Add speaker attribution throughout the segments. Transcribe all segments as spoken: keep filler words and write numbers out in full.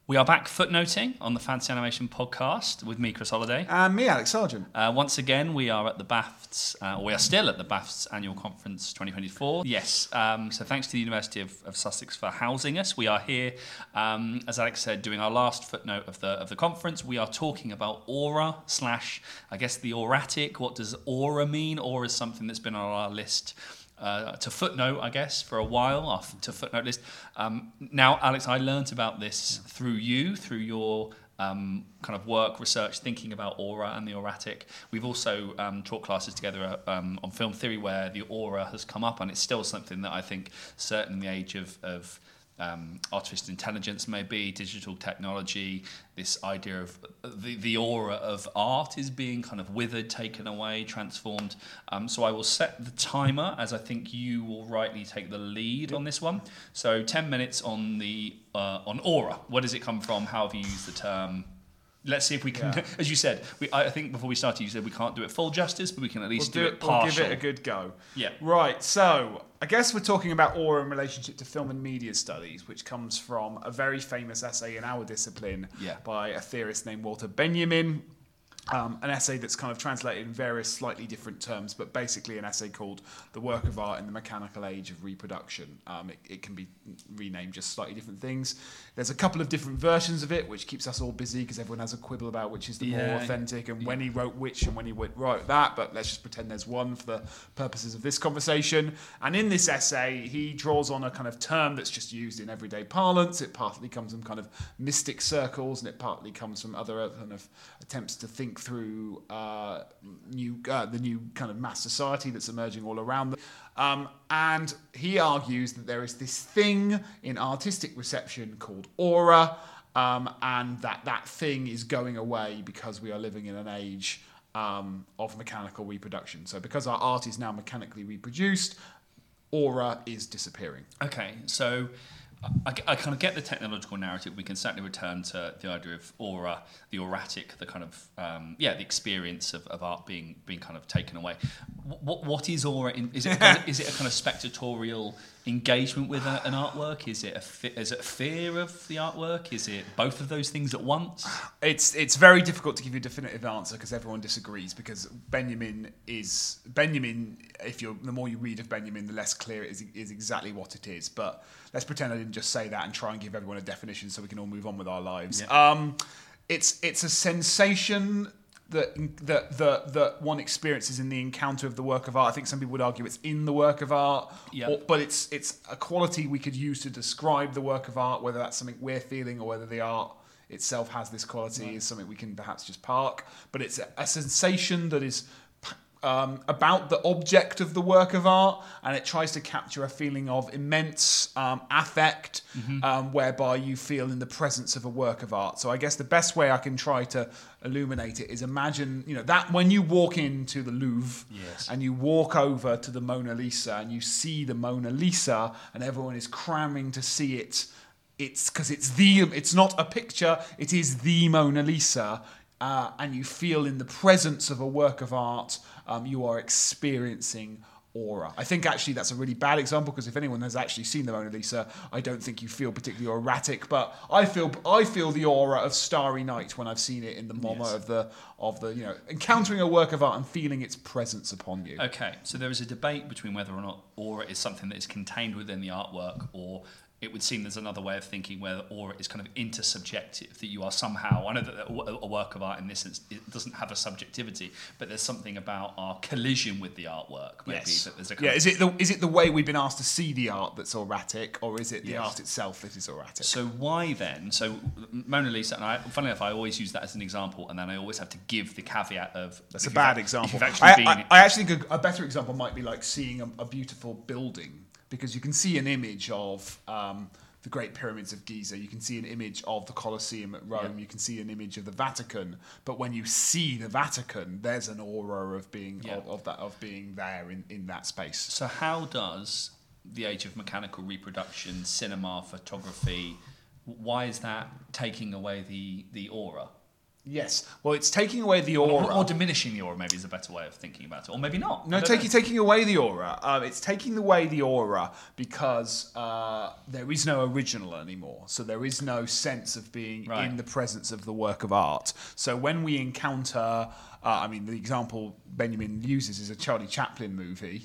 Speaker 1: We are back footnoting on the Fantasy Animation podcast with me, Chris Holliday.
Speaker 2: And me, Alex Sargent.
Speaker 1: Uh, once again, we are at the B A F Ts, uh, or we are still at the B A F Ts Annual Conference twenty twenty-four. Yes, um, so thanks to the University of, of Sussex for housing us. We are here, um, as Alex said, doing our last footnote of the of the conference. We are talking about aura slash, I guess, the auratic. What does aura mean? Aura is something that's been on our list Uh, to footnote, I guess, for a while, our f- to footnote list. Um, now, Alex, I learnt about this through you, through your um, kind of work, research, thinking about aura and the auratic. We've also um, taught classes together um, on film theory where the aura has come up, and it's still something that I think, certainly in the age of, of Um, artificial intelligence, maybe digital technology, this idea of the, the aura of art is being kind of withered, taken away, transformed. Um, so I will set the timer, as I think you will rightly take the lead on this one. So ten minutes on the uh, on aura. Where does it come from? How have you used the term? Let's see if we can,
Speaker 2: Yeah.
Speaker 1: as you said, we, I think before we started, you said we can't do it full justice, but we can at least
Speaker 2: We'll
Speaker 1: do,
Speaker 2: do
Speaker 1: it
Speaker 2: it, we'll
Speaker 1: partial.
Speaker 2: give it a good go.
Speaker 1: Yeah.
Speaker 2: Right, so I guess we're talking about aura in relationship to film and media studies, which comes from a very famous essay in our discipline
Speaker 1: Yeah.
Speaker 2: by a theorist named Walter Benjamin. Um, an essay that's kind of translated in various slightly different terms, but basically an essay called The Work of Art in the Mechanical Age of Reproduction. Um, it, it can be renamed just slightly different things. There's a couple of different versions of it, which keeps us all busy because everyone has a quibble about which is the more
Speaker 1: Yeah.
Speaker 2: authentic and
Speaker 1: Yeah.
Speaker 2: when he wrote which and when he wrote- wrote that, but let's just pretend there's one for the purposes of this conversation. And in this essay, he draws on a kind of term that's just used in everyday parlance. It partly comes from kind of mystic circles, and it partly comes from other kind of attempts to think through uh, new uh, the new kind of mass society that's emerging all around them. Um, and he argues that there is this thing in artistic reception called aura, um, and that that thing is going away because we are living in an age um, of mechanical reproduction. So because our art is now mechanically reproduced, aura is disappearing.
Speaker 1: Okay, so I, I kind of get the technological narrative. We can certainly return to the idea of aura, the auratic, the kind of um, yeah, the experience of, of art being being kind of taken away. What what is aura? In, is it a kind of, is it a kind of spectatorial engagement with a, an artwork? Is it a fe- is it a fear of the artwork? Is it both of those things at once?
Speaker 2: It's it's very difficult to give you a definitive answer because everyone disagrees. Because Benjamin is Benjamin. If you're the more you read of Benjamin, the less clear it is, is exactly what it is. But let's pretend I didn't just say that and try and give everyone a definition so we can all move on with our lives.
Speaker 1: Yeah.
Speaker 2: Um, it's it's a sensation that that that that one experiences in the encounter of the work of art. I think some people would argue it's in the work of art,
Speaker 1: Yeah.
Speaker 2: or, but it's it's a quality we could use to describe the work of art, whether that's something we're feeling or whether the art itself has this quality
Speaker 1: Right.
Speaker 2: is something we can perhaps just park. But it's a, a sensation that is um, about the object of the work of art, and it tries to capture a feeling of immense um, affect,
Speaker 1: Mm-hmm.
Speaker 2: um, whereby you feel in the presence of a work of art. So I guess the best way I can try to illuminate it is imagine, you know, that when you walk into the Louvre
Speaker 1: Yes.
Speaker 2: and you walk over to the Mona Lisa and you see the Mona Lisa and everyone is cramming to see it. It's because it's the, it's not a picture, it is the Mona Lisa. Uh, and you feel in the presence of a work of art, um, you are experiencing aura. I think actually that's a really bad example because if anyone has actually seen the Mona Lisa, I don't think you feel particularly auratic. But I feel I feel the aura of Starry Night when I've seen it in the MoMA
Speaker 1: Yes.
Speaker 2: of the of the you know encountering a work of art and feeling its presence upon you.
Speaker 1: Okay, so there is a debate between whether or not aura is something that is contained within the artwork, or it would seem there's another way of thinking where aura is kind of intersubjective, that you are somehow, I know that a a work of art in this sense, it doesn't have a subjectivity, but there's something about our collision with the artwork, maybe,
Speaker 2: Yes.
Speaker 1: that there's a kind
Speaker 2: Yeah.
Speaker 1: of,
Speaker 2: Is it the is it the way we've been asked to see the art that's auratic, or is it the
Speaker 1: Yes.
Speaker 2: art itself that is auratic?
Speaker 1: So why then? So Mona Lisa, and I, funnily enough, I always use that as an example, and then I always have to give the caveat of
Speaker 2: That's
Speaker 1: if
Speaker 2: a
Speaker 1: you've
Speaker 2: bad
Speaker 1: ac-
Speaker 2: example.
Speaker 1: If you've actually
Speaker 2: I,
Speaker 1: been,
Speaker 2: I, I actually think a, a better example might be like seeing a, a beautiful building, because you can see an image of um, the Great Pyramids of Giza, you can see an image of the Colosseum at Rome,
Speaker 1: Yeah.
Speaker 2: you can see an image of the Vatican, but when you see the Vatican, there's an aura of being
Speaker 1: Yeah.
Speaker 2: of, of that of being there in, in that space.
Speaker 1: So how does the age of mechanical reproduction, cinema, photography, why is that taking away the, the aura?
Speaker 2: Yes. Well, it's taking away the
Speaker 1: Or,
Speaker 2: aura.
Speaker 1: or diminishing the aura, maybe is a better way of thinking about it. Or maybe not.
Speaker 2: No, taking taking away the aura. Uh, it's taking away the aura because uh, there is no original anymore. So there is no sense of being
Speaker 1: Right.
Speaker 2: in the presence of the work of art. So when we encounter, uh, I mean, the example Benjamin uses is a Charlie Chaplin movie.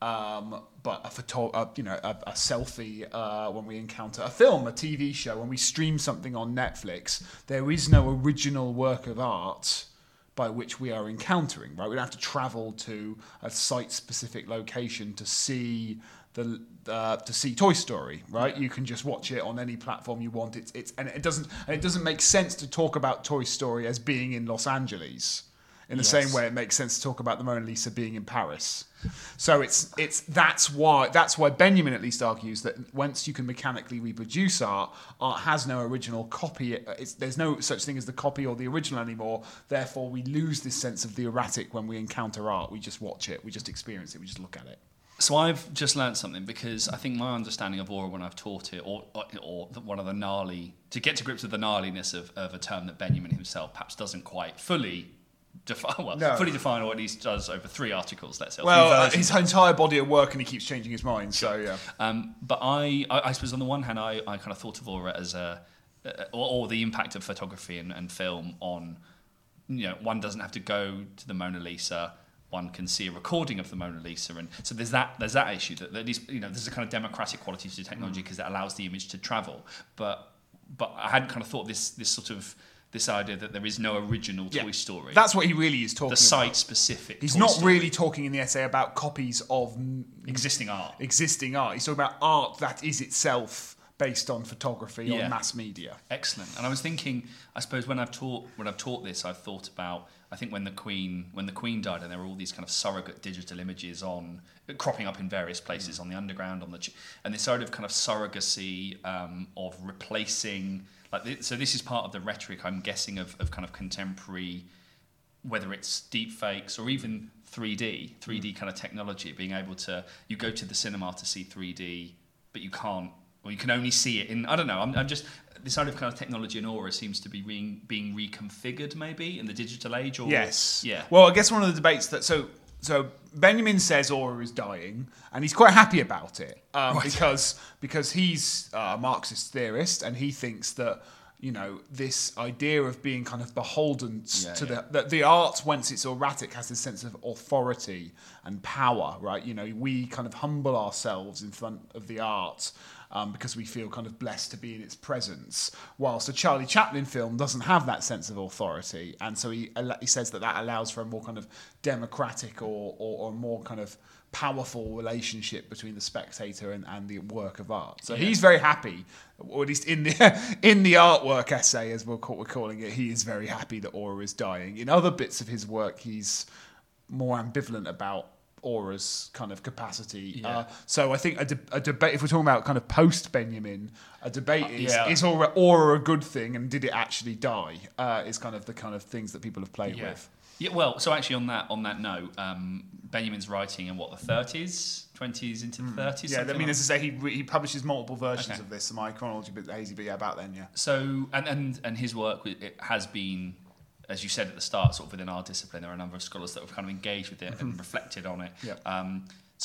Speaker 2: Um, but a photo, uh, you know, a, a selfie uh, when we encounter a film, a T V show, when we stream something on Netflix, there is no original work of art by which we are encountering. Right, we don't have to travel to a site-specific location to see the uh, to see Toy Story. Right, you can just watch it on any platform you want. It's it's and it doesn't and it doesn't make sense to talk about Toy Story as being in Los Angeles. In the
Speaker 1: Yes.
Speaker 2: same way, it makes sense to talk about the Mona Lisa being in Paris. So it's it's that's why that's why Benjamin at least argues that once you can mechanically reproduce art, art has no original copy. It's, there's no such thing as the copy or the original anymore. Therefore, we lose this sense of the erratic when we encounter art. We just watch it, we just experience it, we just look at it.
Speaker 1: So I've just learned something because I think my understanding of aura when I've taught it, or or, or one of the gnarly, to get to grips with the gnarliness of, of a term that Benjamin himself perhaps doesn't quite fully define, well,
Speaker 2: No.
Speaker 1: fully define, or at least does over three articles, let's say. or
Speaker 2: Well,
Speaker 1: three
Speaker 2: uh,
Speaker 1: versions.
Speaker 2: his entire body of work, and he keeps changing his mind. So yeah.
Speaker 1: Um, but I, I, I suppose on the one hand, I, I kind of thought of aura as a, uh, or, or the impact of photography and, and film on, you know, one doesn't have to go to the Mona Lisa. One can see a recording of the Mona Lisa, and so there's that there's that issue that at least, you know, there's a kind of democratic quality to technology because it allows the image to travel. But but I hadn't kind of thought this this sort of this idea that there is no original
Speaker 2: Yeah.
Speaker 1: Toy Story.
Speaker 2: That's what he really is talking
Speaker 1: the
Speaker 2: about.
Speaker 1: site-specific.
Speaker 2: He's
Speaker 1: Toy
Speaker 2: not
Speaker 1: Story.
Speaker 2: really talking in the essay about copies of m-
Speaker 1: existing art.
Speaker 2: existing art. He's talking about art that is itself based on photography,
Speaker 1: Yeah.
Speaker 2: on mass media.
Speaker 1: Excellent. And I was thinking, I suppose when I've taught when I've taught this, I've thought about. I think when the Queen when the Queen died, and there were all these kind of surrogate digital images on cropping up in various places on the underground, on the ch- and this sort of kind of surrogacy um, of replacing. Like th- so, this is part of the rhetoric, I'm guessing, of, of kind of contemporary, whether it's deep fakes or even three D, three D kind of technology, being able to you go to the cinema to see three D, but you can't. Or you can only see it in, I don't know, I'm, I'm just, this sort of kind of technology and aura seems to be re, being reconfigured maybe in the digital age? Or,
Speaker 2: Yes.
Speaker 1: Yeah.
Speaker 2: Well, I guess one of the debates that so so Benjamin says aura is dying, and he's quite happy about it um,
Speaker 1: Right.
Speaker 2: because because he's a Marxist theorist, and he thinks that, you know, this idea of being kind of beholden
Speaker 1: Yeah,
Speaker 2: to
Speaker 1: yeah.
Speaker 2: the that the art, once it's erratic, has this sense of authority and power, right? You know, we kind of humble ourselves in front of the art um, because we feel kind of blessed to be in its presence. Whilst a Charlie Chaplin film doesn't have that sense of authority, and so he he says that that allows for a more kind of democratic or or, or more kind of powerful relationship between the spectator and, and the work of art. So
Speaker 1: Yeah.
Speaker 2: he's very happy, or at least in the in the artwork essay, as we're, call, we're calling it, he is very happy that aura is dying. In other bits of his work, he's more ambivalent about aura's kind of capacity.
Speaker 1: Yeah.
Speaker 2: Uh, so I think a, de- a debate, if we're talking about kind of post-Benjamin, a debate is,
Speaker 1: yeah.
Speaker 2: is aura, aura a good thing, and did it actually die? Uh, is kind of the kind of things that people have played
Speaker 1: Yeah.
Speaker 2: with.
Speaker 1: Yeah, well, so actually on that on that note, um, Benjamin's writing in what, the thirties, twenties into the thirties?
Speaker 2: Yeah, I mean, as I say, he re- he publishes multiple versions
Speaker 1: Okay.
Speaker 2: of this. So my chronology a bit hazy, but yeah, about then, yeah.
Speaker 1: So, and, and, and his work it has been, as you said at the start, sort of within our discipline, there are a number of scholars that have kind of engaged with it and reflected on it.
Speaker 2: Yeah.
Speaker 1: Um,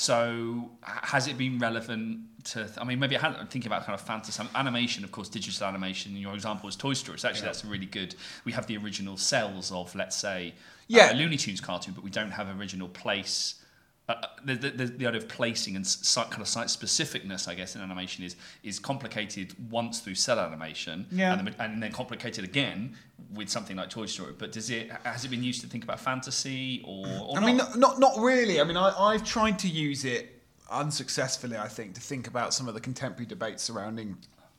Speaker 1: so, h- has it been relevant to, I mean, maybe I hadn't, I'm thinking about kind of fantasy, animation, of course, digital animation, your example was Toy Story, so actually
Speaker 2: Yeah.
Speaker 1: that's a really good, we have the original cells of, let's say,
Speaker 2: Yeah.
Speaker 1: uh, a Looney Tunes cartoon, but we don't have original place. Uh, the, the, the the idea of placing and site, kind of site specificness, I guess, in animation is is complicated once through cell animation,
Speaker 2: Yeah.
Speaker 1: and, then, and then complicated again with something like Toy Story. But does it has it been used to think about fantasy or? or
Speaker 2: I
Speaker 1: not?
Speaker 2: mean, not, not not really. I mean, I, I've tried to use it unsuccessfully, I think, to think about some of the contemporary debates surrounding,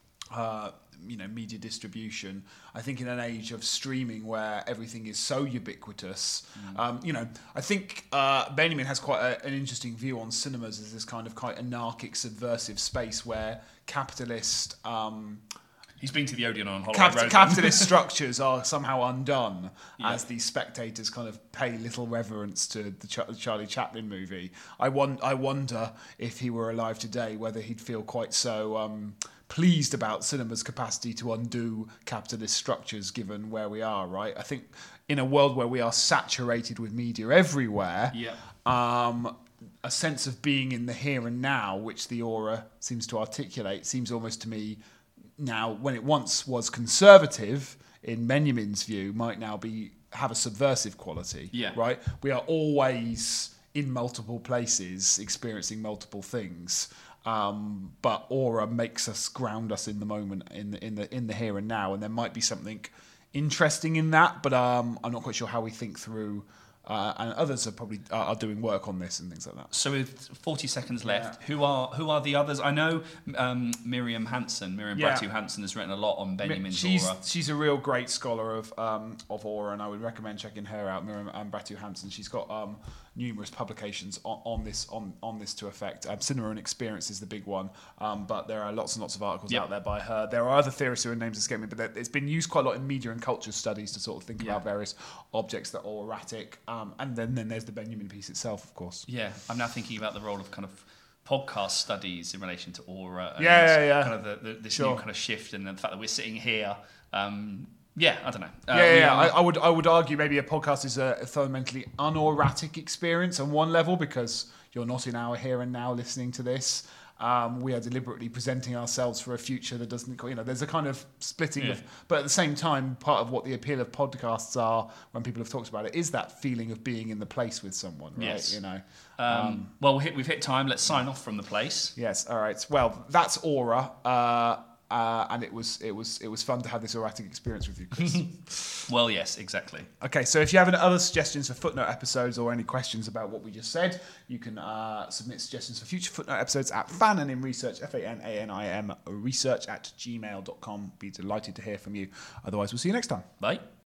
Speaker 2: uh, you know, media distribution. I think in an age of streaming where everything is so ubiquitous, um, you know, I think uh, Benjamin has quite a, an interesting view on cinemas as this kind of quite anarchic, subversive space where capitalist. Um,
Speaker 1: He's been to the Odeon on holiday.
Speaker 2: Cap-
Speaker 1: Road.
Speaker 2: capitalist structures are somehow undone
Speaker 1: Yeah.
Speaker 2: as the spectators kind of pay little reverence to the Ch- Charlie Chaplin movie. I, won- I wonder if he were alive today whether he'd feel quite so um, pleased about cinema's capacity to undo capitalist structures given where we are, right? I think in a world where we are saturated with media everywhere,
Speaker 1: Yeah.
Speaker 2: um, a sense of being in the here and now, which the aura seems to articulate, seems almost to me now, when it once was conservative, in Benjamin's view, might now be have a subversive quality.
Speaker 1: Yeah.
Speaker 2: Right? We are always in multiple places, experiencing multiple things. Um, but aura makes us ground us in the moment, in the in the in the here and now, and there might be something interesting in that. But um, I'm not quite sure how we think through. Uh, and others are probably are, are doing work on this and things like that.
Speaker 1: So with forty seconds left,
Speaker 2: Yeah.
Speaker 1: who are who are the others? I know um, Miriam Hansen, Miriam
Speaker 2: Yeah.
Speaker 1: Bratu Hansen has written a lot on Benjamin's
Speaker 2: she's,
Speaker 1: aura.
Speaker 2: She's a real great scholar of um, of aura, and I would recommend checking her out, Miriam um, Bratu Hansen. She's got um, numerous publications on, on this on, on this to effect. Um, Cinema and Experience is the big one, um, but there are lots and lots of articles
Speaker 1: Yep.
Speaker 2: out there by her. There are other theorists who are names escape me, but there- it's been used quite a lot in media and culture studies to sort of think
Speaker 1: Yeah.
Speaker 2: about various objects that are auratic. Um, and then, then there's the Benjamin piece itself, of course.
Speaker 1: Yeah, I'm now thinking about the role of kind of podcast studies in relation to aura. And
Speaker 2: Yeah, yeah, yeah.
Speaker 1: Kind of the, the, this
Speaker 2: Sure.
Speaker 1: new kind of shift, and the fact that we're sitting here. Um, yeah, I don't know. Uh,
Speaker 2: Yeah, yeah,
Speaker 1: we
Speaker 2: yeah.
Speaker 1: are-
Speaker 2: I, I would I would argue maybe a podcast is a fundamentally unauratic experience on one level because you're not in our here and now listening to this. Um, we are deliberately presenting ourselves for a future that doesn't, you know, there's a kind of splitting
Speaker 1: Yeah.
Speaker 2: of, but at the same time, part of what the appeal of podcasts are when people have talked about it is that feeling of being in the place with someone, right?
Speaker 1: Yes.
Speaker 2: You know.
Speaker 1: um, well, we hit, we've hit time. Let's sign off from the place.
Speaker 2: Yes. All right. Well, that's Aura, uh, uh, and it was it was it was fun to have this auratic experience with you, Chris.
Speaker 1: Well, yes, exactly.
Speaker 2: Okay, so if you have any other suggestions for footnote episodes or any questions about what we just said, you can uh, submit suggestions for future footnote episodes at Fananim Research, F A N A N I M research at gmail dot com. Be delighted to hear from you. Otherwise, we'll see you next time.
Speaker 1: Bye.